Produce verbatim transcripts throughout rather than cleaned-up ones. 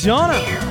جانم.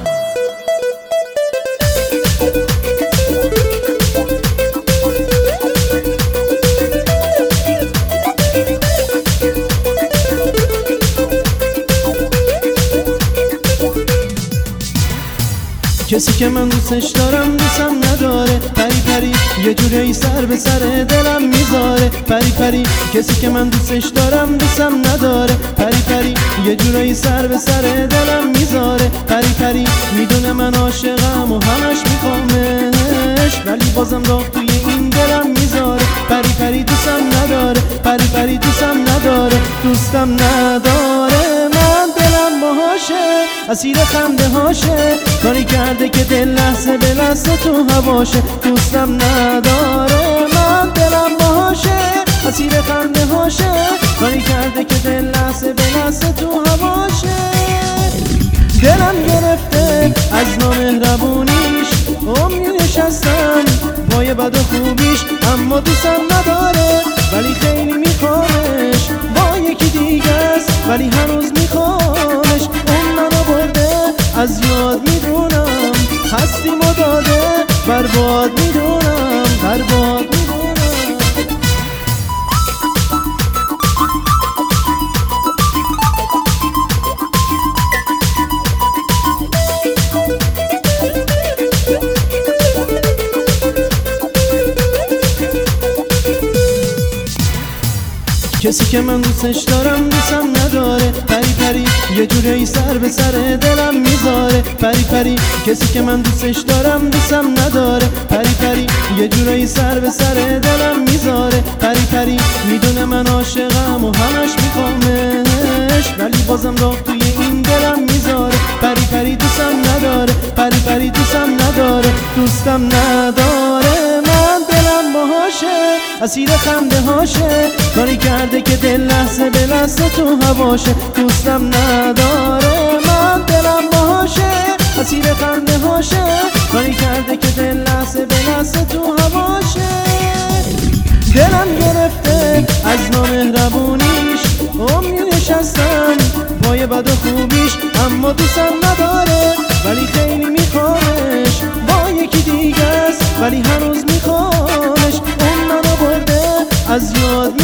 کسی که من دوستش دارم دوستم نداره، پری پری یه جوری سر به سر دلم میذاره. پری پری کسی که من دوستش دارم دوستم نداره، پری پری یه جوری سر به سر دلم میذاره. پری پری میدونه من عاشقم و همش میخوامش، ولی بازم داغ توی این دلم میذاره. پری پری دوستم نداره، پری پری دوستم نداره، دوستم نداره. من دلم باهاشه، اسیر خنده هاشه، کاری کرده که دل لحظه به لحظه تو هواشه. دوستم نداره، من دلم باهاشه، اسیر خنده هاشه، کاری کرده که دل لحظه به لحظه تو هواشه. دلم گرفته از نامهربونیش، عمری نشستم پای بد و خوبیش، اما دوستم نداره ولی خیلی میخوامش. با یکی دیگه است ولی هنوز میخوامش. اون منو برده از یاد میدونم، هستیم و داده برباد میدونم، برباد میدونم. کسی که من دوستش دارم دوستم نداره، پری پری یه جوری سر به سر دلم میذاره. پری پری کسی که من دوستش دارم دوستم نداره، پری پری یه جوری سر به سر دلم میذاره. پری پری میدونه من عاشقم و همش میخوامش، ولی بازم داغ توی این دلم میذاره. پری پری دوستم نداره، پری پری دوستم نداره، دوستم نداره. من دلم باهاشه، اسیر خنده هاشه، کاری کرده که دل لحظه به لحظه تو هواشه. دوستم نداره، من دلم باهاشه، اسیر خنده هاشه، کاری کرده که دل لحظه به لحظه تو هواشه. دلم گرفته از نامهربونیش، عمری نشستم پای بد و خوبیش، اما دوستم نداره ولی خیلی میخوامش. با یکی دیگه است ولی هنوز میخوامش. اون منو برده از یاد